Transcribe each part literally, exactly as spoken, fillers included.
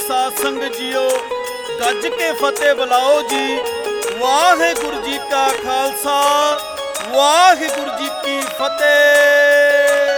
साध संगत जीओ गज के फतेह बुलाओ जी। वाहिगुरु जी का खालसा वाहिगुरु जी की फतेह।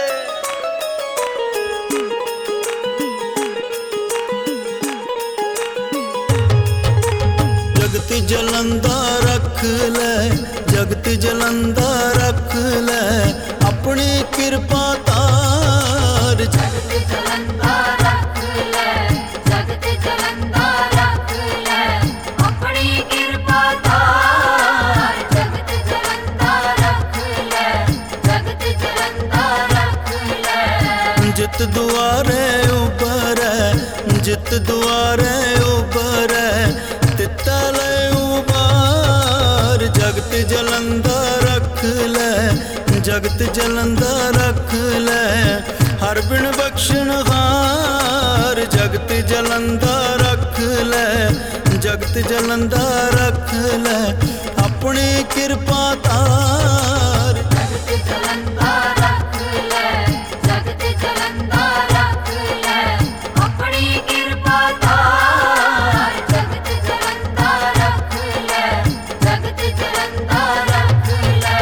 जगत जलंदा रख ले, जगत जलंदा रख ले, अपनी कृपा तार। जगत जलंदा रख ले, जगत जलंदा रख ले, अपनी कृपा तार। जगत जलंदा रख ले, जगत जलंदा रख ले। जित दुआरे उबरै, जित दुआरे उबरै, तिता ले उबार। जगत जलंदा रख ले, जगत जलंदा रख ले, हर बिन बख्शन हार। जगत जलंदा रख ले, जगत जलंदा रख ले, अपनी कृपा तार। जगत जलंदा रख ले, जगत जलंदा रख ले, अपनी कृपा तार। जगत जलंदा रख ले, जगत जलंदा रख ले।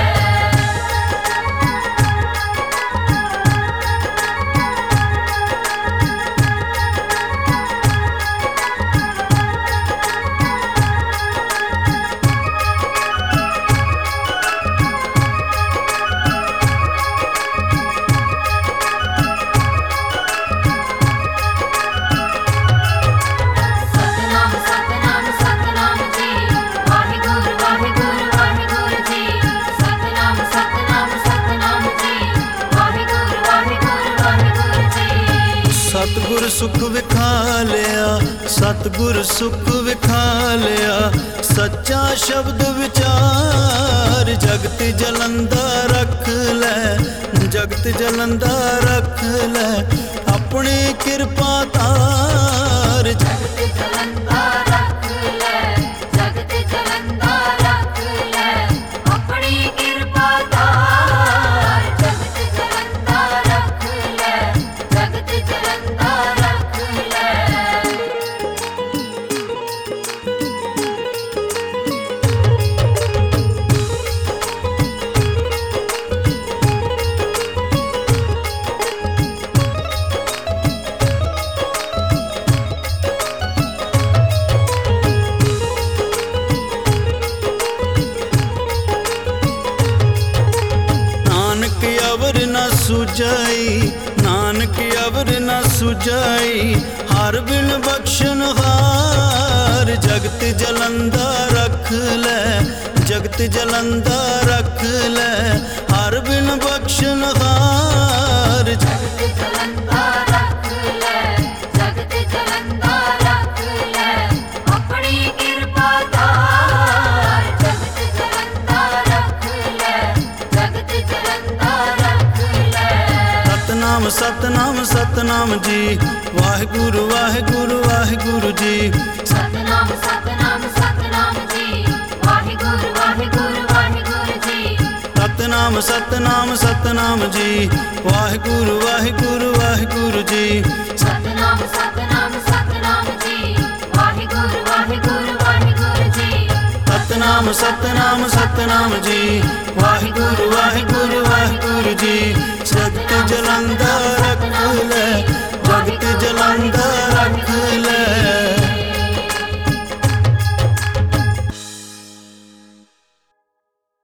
सतनाम सतनाम सतनाम जी, वाहिगुरु वाहिगुरु वाहिगुरु जी। सतनाम सतनाम सतनाम जी, वाहिगुरु वाहिगुरु वाहिगुरु जी। सतगुर सुख विखा लिया, सतगुर सुख विखा लिया, सच्चा शब्द विचार। जगत जलंदा रख ले, जगत जलंदा रख ले, अपनी कृपा तार। जगत जलंदा रख ले, जगत जलंदा रख ले, अपनी कृपा तार। जगत जलंदा रख ले, जगत जलंदा रख ले। नानक अवर न सुजाई, नानक अवर न सुजाई, हर बिन बख्शन हार। जगत जलंदा रख ले, जगत जलंदा रख ले, हर बिन बख्शन हार। जगत जलंदा रख ले, जगत जलंदा रख ले, अपनी कृपा तार। जगत जलंदा रख ले, जगत जलंदा रख ले। सतनाम सतनाम सतनाम जी, वाहिगुरु वाहिगुरु वाहिगुरु जी। सतनाम सतनाम सतनाम जी, वाहिगुरु वाहिगुरु वाहिगुरु जी। सतनाम सतनाम सतनाम जी, वाहिगुरु वाहिगुरु वाहिगुरु जी। सतनाम सतनाम सतनाम जी, वाहिगुरु वाहिगुरु वाहिगुरु जी। सतनाम सतनाम सतनाम जी, वाहिगुरु वाहिगुरु वाहिगुरु जी। जगत जलंदा रख